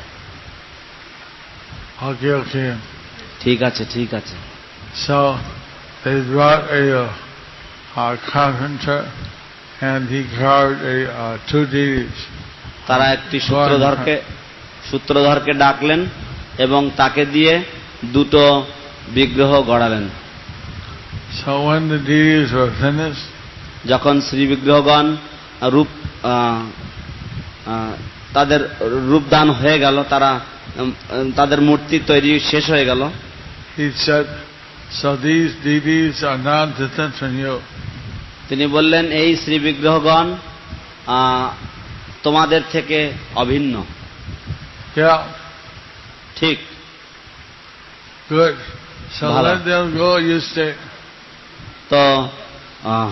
Okay, okay. ঠিক আছে, ঠিক আছে। So they brought a, uh, a carpenter, and he carved a uh, two deities. তারা একটি সূত্রধরকে সূত্রধরকে ডাকলেন এবং তাকে দিয়ে দুটো বিগ্রহ গড়ালেন। So when the deities were finished, যখন শ্রী বিগ্রহগণ রূপ আহ, আহ, তাদের রূপদান হয়ে গেল, তারা উম, তাদের মূর্তি তৈরি শেষ হয়ে গেল, he said, "So these deities are not different from you." তিনি বললেন, এই শ্রী বিগ্রহগণ আহ, তোমাদের থেকে অভিন্ন। Yeah, ঠিক, good. So ভালো। let them go. You stay. তো আহ,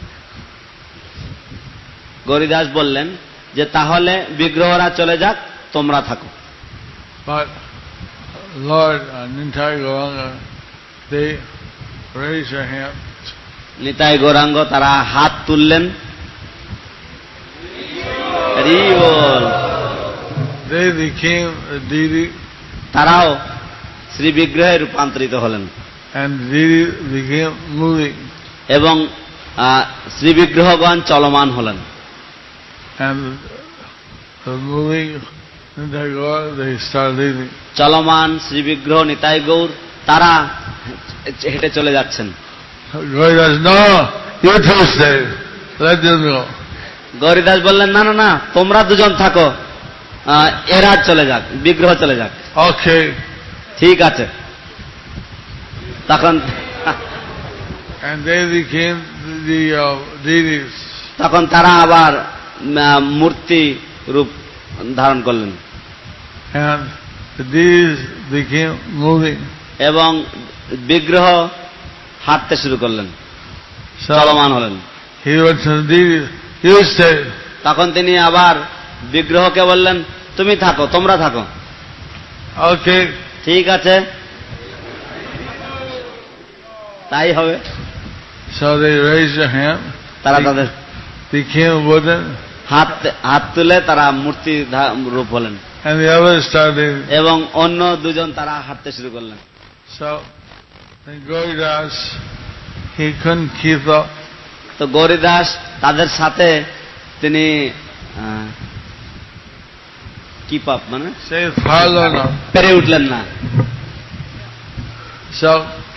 গৌরীদাস বললেন যে তাহলে বিগ্রহরা চলে যাক, তোমরা থাকো। But Lord uh, Nintai Gauranga, they raised their hand. Nitai Gauranga তারা হাত তুললেন। হরি বল। They became a deity, তারাও শ্রী বিগ্রহে রূপান্তরিত হলেন and the deity became moving. এবং আহ, শ্রী বিগ্রহগণ চলমান হলেন। And the moving Nintai Gauranga, they started leaving. চলমান শ্রী বিগ্রহ নিতাই গৌর তারা হেঁটে চলে যাচ্ছেন। Gauridas, no, you two stay. Let them go. Gouridas বললেন, না না না, তোমরা দুজন থাকো, আহ, এরা চলে যাক, বিগ্রহ চলে যাক। Okay. ঠিক আছে। তখন And they became the uh, deities. তখন তারা আবার আহ, মূর্তি রূপ ধারণ করলেন And the deities became moving. এবং বিগ্রহ হাঁটতে শুরু করলেন, So চলমান হলেন। he went to the deities, you stay. তখন তিনি আবার বিগ্রহকে বললেন, তুমি থাকো, তোমরা থাকো। Okay. ঠিক আছে, তাই হবে। So they raised their hand, তারা তাদের became wooden, হাত হাত তুলে তারা মূর্তি ধা- রূপ হলেন and the others started. এবং অন্য দুজন তারা হাঁটতে শুরু করলেন। So then Gauridas, he couldn't keep up. তো গৌরীদাস তাদের সাথে তিনি কিপ আপ মানে Say, follow now. পেরে উঠলেন না। So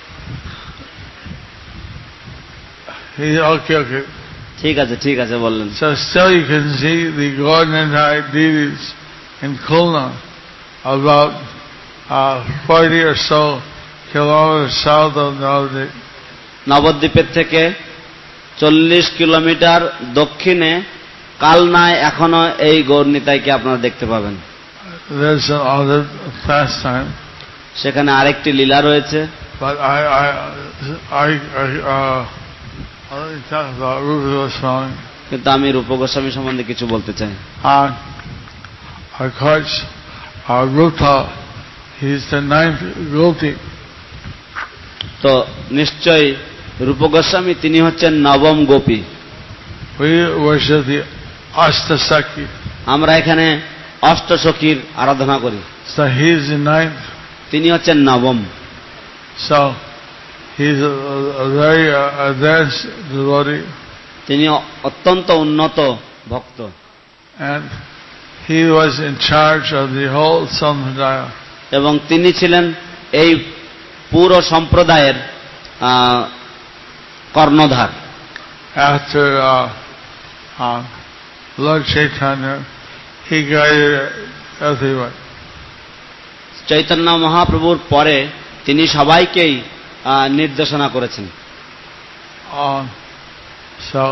he, okay, okay. ঠিক আছে, ঠিক আছে বললেন। So still you can see the golden and high deities in Khulna, about uh, forty or so kilometers south of Navadvip. নবদ্বীপের থেকে চল্লিশ কিলোমিটার দক্ষিণে কালনায় এখনো এই গৌরনিতাইকে আপনারা দেখতে পাবেন। There's some other pastime, সেখানে আরেকটি লীলা রয়েছে, but I, I, I, I uh, I only talk about Rupa Goswami. কিন্তু আমি রূপ গোস্বামী সম্বন্ধে কিছু বলতে চাই। And of course, uh, Rupa, he's the ninth Gopti. তো নিশ্চয়ই রূপ গোস্বামী তিনি হচ্ছেন নবম Gopi. We worship the Astasaki. আমরা এখানে অষ্টসখীর আরাধনা করি, So he's the ninth. তিনি হচ্ছেন নবম। So he's a, a very uh, advanced devotee, তিনি অত্যন্ত উন্নত ভক্ত and he was in charge of the whole Sampradaya. এবং তিনি ছিলেন এই পুরো সম্প্রদায়ের কর্ণধার। After uh, uh, Lord Chaitanya, he guided everyone. Chaitanya মহাপ্রভুর পরে তিনি সবাইকেই নির্দেশনা করেছেন। Um, so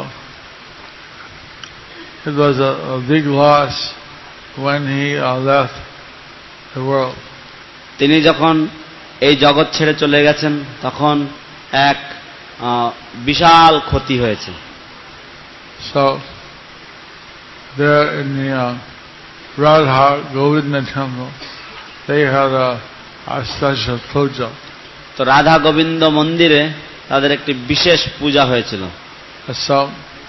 it was a, a big loss when he uh, left the world. তিনি যখন এই জগৎ ছেড়ে চলে গেছেন তখন এক বিশাল ক্ষতি হয়েছে। So there in the uh, Radha Govinda temple, they had a, a special puja. তো রাধা গোবিন্দ মন্দিরে তাদের একটি বিশেষ পূজা হয়েছিল। So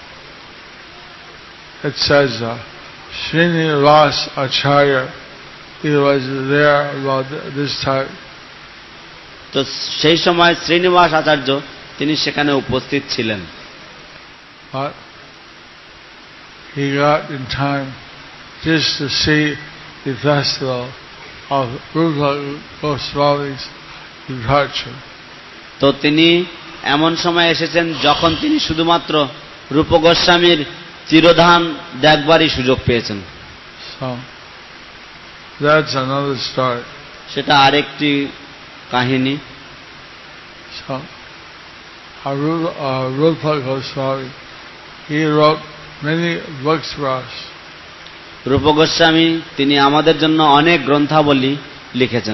it says uh, Srinivas Acharya, he was there about this time. তো সেই সময় শ্রীনিবাস আচার্য তিনি সেখানে উপস্থিত ছিলেন। But he got in time just to see the festival of Rupa Goswami's departure. তো তিনি এমন সময় এসেছেন যখন তিনি শুধুমাত্র রূপ গোস্বামীর চিরধান দেখবারই সুযোগ পেয়েছেন। So that's another story. সেটা আরেকটি কাহিনী। So uh, Rupa Goswami, he wrote many books for us. রূপ গোস্বামী তিনি আমাদের জন্য অনেক গ্রন্থাবলী লিখেছেন।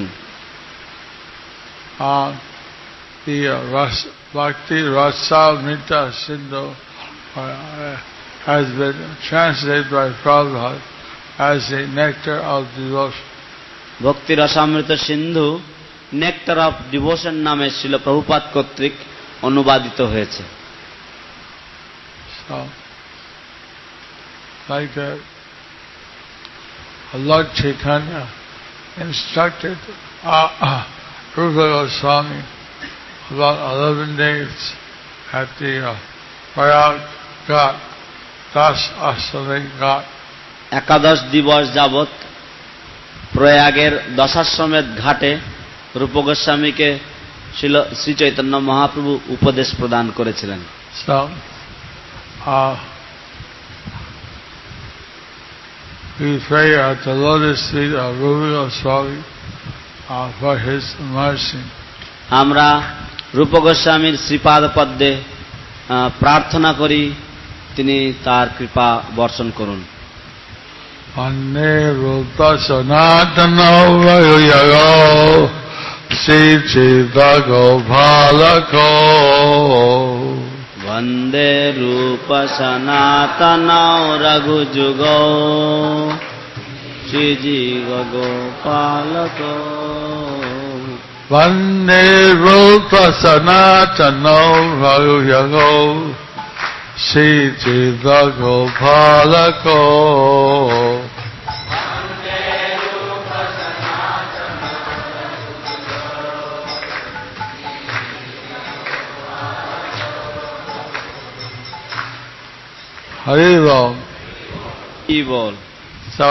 Uh, the uh, Ras, Bhakti Rasamrita Sindhu uh, has been translated by Prabhupada as the nectar of devotion. Bhakti Rasamrita Sindhu nectar of devotion নামে ছিল প্রভুপাদ কর্তৃক অনুবাদিত হয়েছে। So, like that, Lord Chaitanya instructed uh, uh, Rupa Goswami about eleven days at the uh, Prayag Ghat, Das Ashwamedh Ghat. একাদশ দিবস যাবৎ প্রয়াগের দশাশ্বমেধ ঘাটে রূপ গোস্বামীকে শ্রী চৈতন্য মহাপ্রভু উপদেশ প্রদান করেছিলেন। So, uh, we pray at the lotus feet of Rupa Goswami uh, for his mercy. আমরা রূপ গোস্বামীর শ্রীপাদ পদ্মে প্রার্থনা করি তিনি তার কৃপা বর্ষণ করুন। Vande Rupa Sanatana Vayago Sri Chita Gopalako Vande Rupa Sanatana Raghujugo Sri Jiva Gopalako Vande Rupa Sanatana Vayago Sri Chita Gopalako Hari Bol. Evil. So,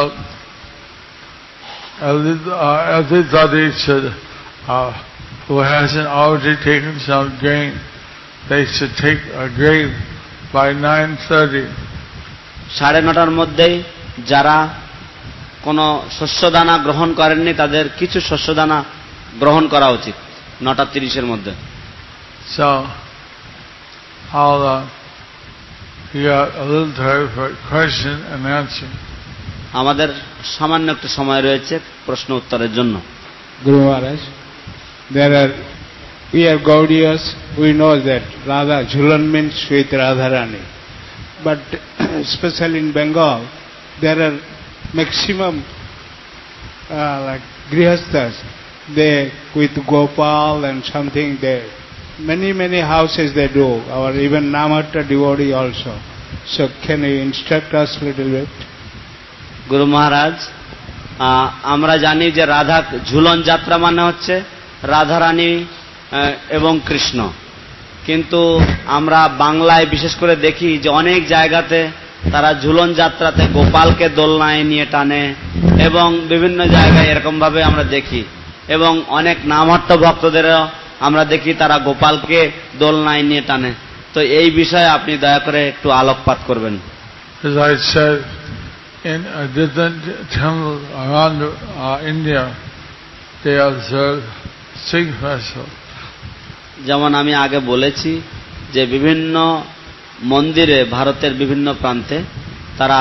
everybody should, uh, who hasn't already taken some grain, they should take a grain by nine thirty. সাড়ে নটার মধ্যেই যারা কোনো শস্যদানা গ্রহণ করেননি তাদের কিছু শস্যদানা গ্রহণ করা উচিত নটা তিরিশের মধ্যে। So, I'll uh, you got a little time for question and answer. আমাদের সামান্য একটু সময় রয়েছে প্রশ্ন উত্তরের জন্য। Guru Maharaj, there are we are Gaudiyas, we know that Radha Jhulan means with Radharani, but especially in Bengal there are maximum uh, like grihasthas, they with Gopal and something there. Many, many houses they do, or even Namatta devotee also. So can you instruct us a little bit? গুরু মহারাজ, আমরা জানি যে রাধা ঝুলন যাত্রা মানে হচ্ছে রাধারানী এবং কৃষ্ণ, কিন্তু আমরা বাংলায় বিশেষ করে দেখি যে অনেক জায়গাতে তারা ঝুলন যাত্রাতে গোপালকে দোলনায় নিয়ে টানে এবং বিভিন্ন জায়গায় এরকম ভাবে আমরা দেখি এবং অনেক নামহট্ট ভক্তদেরও আমরা দেখি তারা গোপালকে দোলনায় নিয়ে টানে। তো এই বিষয়ে আপনি দয়া করে একটু আলোকপাত করবেন। As I said, in uh, different temples around uh, India, they observe Singh festival. যেমন আমি আগে বলেছি যে বিভিন্ন মন্দিরে ভারতের বিভিন্ন প্রান্তে তারা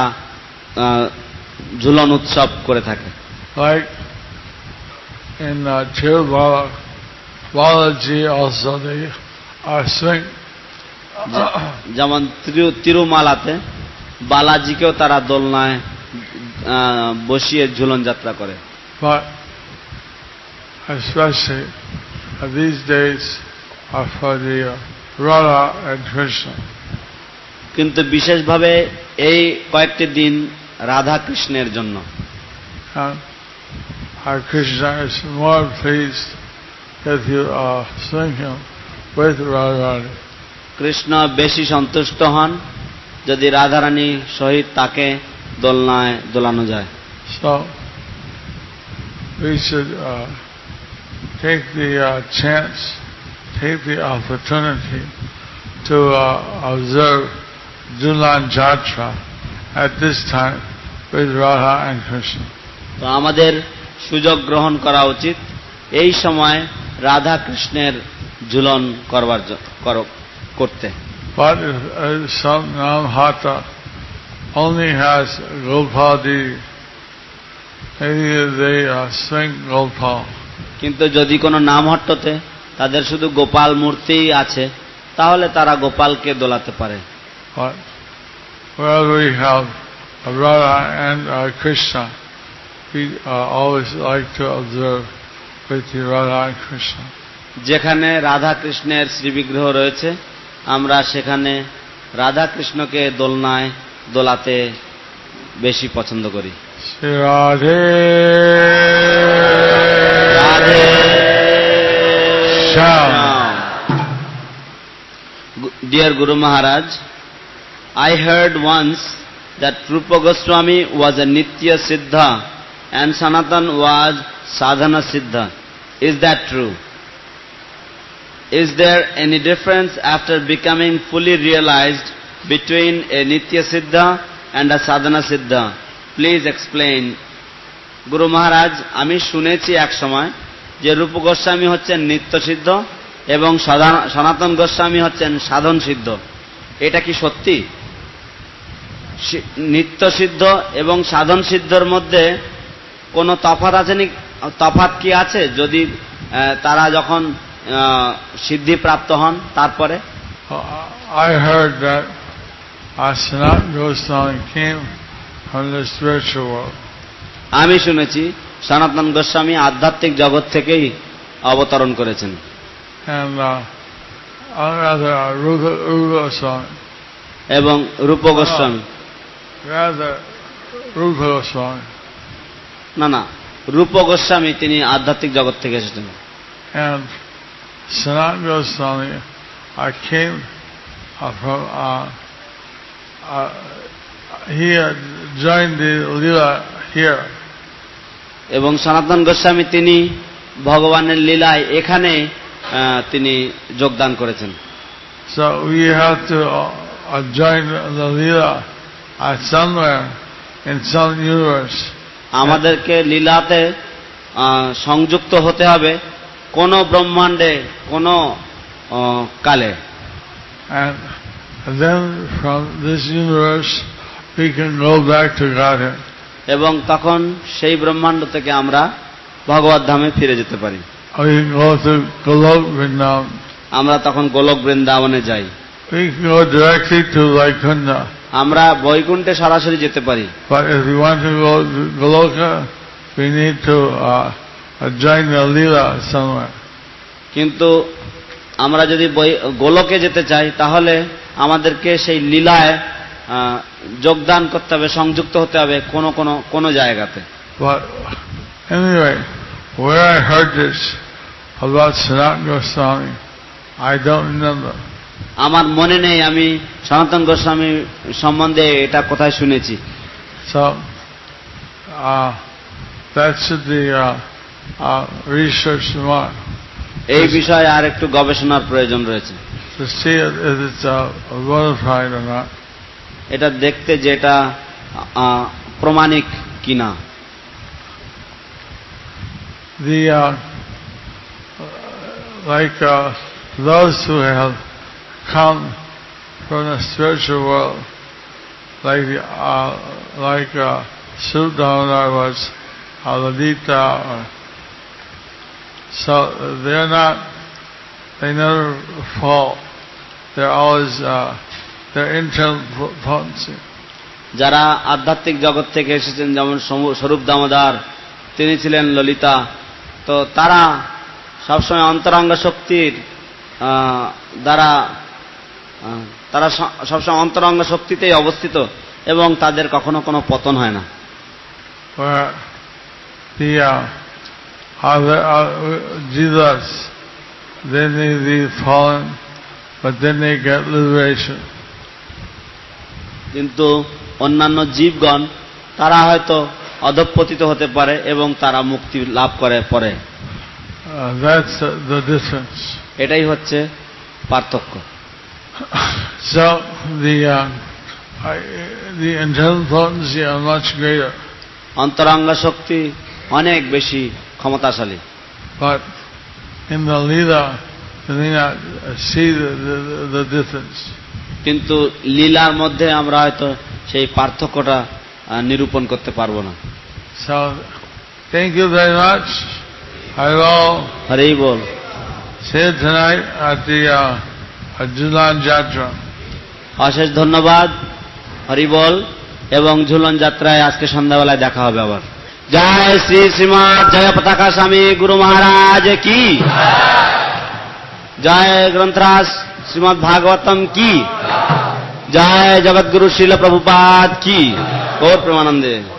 ঝুলন উৎসব করে থাকে। Like in uh, Tirubala, Balaji also they are swing. যেমন তিরুমালাতে বালাজিকেও তারা দোলনায় বসিয়ে ঝুলন যাত্রা করে। But especially uh, these days are for the uh, Radha and Krishna. কিন্তু বিশেষভাবে এই কয়েকটি দিন রাধা কৃষ্ণের জন্য। And our Krishna is more pleased if you uh, swing him with Radharani. Krishna বেশি সন্তুষ্ট হন যদি রাধারানী সহিত তাকে দোলনায় দোলানো যায়। So we should uh, take the uh, chance, take the opportunity to uh, observe Julan Jatra at this time with Radha and Krishna. তো আমাদের সুযোগ গ্রহণ করা উচিত এই সময় রাধা কৃষ্ণের ঝুলন করবার করতে। But if uh, some Namhata only has Gopaldi, maybe they uh, swing Gopal. কিন্তু যদি কোনো নামহট্টতে তাদের শুধু গোপাল মূর্তি আছে তাহলে তারা গোপালকে দোলাতে পারে। But wherever we have Radha and uh, Krishna, we uh, always like to observe with the Radha and Krishna. যেখানে রাধা কৃষ্ণের শ্রীবিগ্রহ রয়েছে আমরা সেখানে রাধা কৃষ্ণকে দোলনায় দোলাতে বেশি পছন্দ করি। Shri Radhe Radhe Shyam. Dear Guru Maharaj, I heard once that Rupa Goswami was a Nitya Siddha and Sanatan was Sadhana Siddha. Is that true? Is there any difference after becoming fully realized between a Nitya Siddha and a Sadhana Siddha? Please explain. Guru Maharaj, আমি শুনেছি এক সময় যে রূপ গোস্বামী হচ্ছেন নিত্য সিদ্ধ এবং সনাতন গোস্বামী হচ্ছেন সাধন সিদ্ধ। এটা কি সত্যি? নিত্য সিদ্ধ এবং সাধন সিদ্ধর মধ্যে কোনো তফাৎ আছে নি? তফাৎ কি আছে যদি তারা যখন সিদ্ধি প্রাপ্ত হন তারপরে? I heard that Sanatana Goswami came from the spiritual world. আমি শুনেছি সনাতন গোস্বামী আধ্যাত্মিক জগৎ থেকেই অবতরণ করেছেন। And uh, rather Rupa Goswami. এবং রূপ গোস্বামী। Rather Rupa Goswami. না না, রূপ গোস্বামী তিনি আধ্যাত্মিক জগৎ থেকে এসেছেন। And Sanatana Goswami I came uh, from uh, uh, he had joined the Leela here. এবং সনাতন গোস্বামী তিনি ভগবানের লীলায় এখানে তিনি যোগদান করেছেন। So we have to uh, join the Leela at somewhere in some universe. আমাদেরকে লীলাতে সংযুক্ত হতে হবে কোন ব্রহ্মাণ্ডে কোন কালে। And then from this universe we can go back to Godhead. এবং তখন সেই ব্রহ্মাণ্ড থেকে আমরা ভগবত ধামে ফিরে যেতে পারি। We can go to Golok Vrindavan. আমরা তখন গোলক বৃন্দাবনে যাই। We can go directly to Vaikunta. আমরা বৈকুণ্ঠে সরাসরি যেতে পারি। But if we want to go to Goloka, we need to uh, join the Leela somewhere. কিন্তু আমরা যদি গোলকে যেতে চাই তাহলে আমাদেরকে সেই লীলায় যোগদান করতে হবে, সংযুক্ত হতে হবে কোন কোন কোন জায়গাতে। But anyway, where I heard this about Sanatana Goswami, I don't remember. আমার মনে নেই আমি সনাতন গোস্বামী সম্বন্ধে এটা কোথায় শুনেছি। So uh, that should be uh, uh, researched more. এই বিষয়ে আর একটু গবেষণার প্রয়োজন রয়েছে, to see if it's a, a bona fide or not. এটা দেখতে যে এটা আহ, প্রমাণিক কিনা। The uh, like uh, those who have come from the spiritual world, like the, uh, like uh, Sudhamana was uh, Lalita, or, so they're not, they never fall. They're always uh, their internal potency. যারা আধ্যাত্মিক জগৎ থেকে এসেছেন, যেমন স্বরূপ দামোদর, তিনি ছিলেন ললিতা, তো তারা সবসময় অন্তরঙ্গ শক্তির দ্বারা তারা সবসময় অন্তরঙ্গ শক্তিতেই অবস্থিত এবং তাদের কখনো কোনো পতন হয় না। Jesus, then they be fallen, but then they get liberation. কিন্তু অন্যান্য জীবগণ তারা হয়তো অধঃপতিত হতে পারে এবং তারা মুক্তি লাভ করে পরে। That's the difference. এটাই হচ্ছে পার্থক্য। So the uh, I, the internal potency are much greater. অন্তরঙ্গ শক্তি অনেক বেশি ক্ষমতাশালী। But in the Leela, we may not see the, the, the difference. কিন্তু লীলার মধ্যে আমরা হয়তো সেই পার্থক্যটা নিরূপণ করতে পারবো না। So, thank you very much. I will Hari ball see you tonight at the uh, Jhulan Jatra. অশেষ ধন্যবাদ, হরি বল, এবং ঝুলন যাত্রায় আজকে সন্ধ্যাবেলায় দেখা হবে আবার। জয় শ্রী শ্রীমৎ জয় পতাকা স্বামী গুরু মহারাজ কি, জয় গ্রন্থরাজ শ্রীমৎ ভাগবতম কি, জয় জগৎগুরু শ্রীল প্রভুপাদ কি। গৌর প্রেমানন্দে।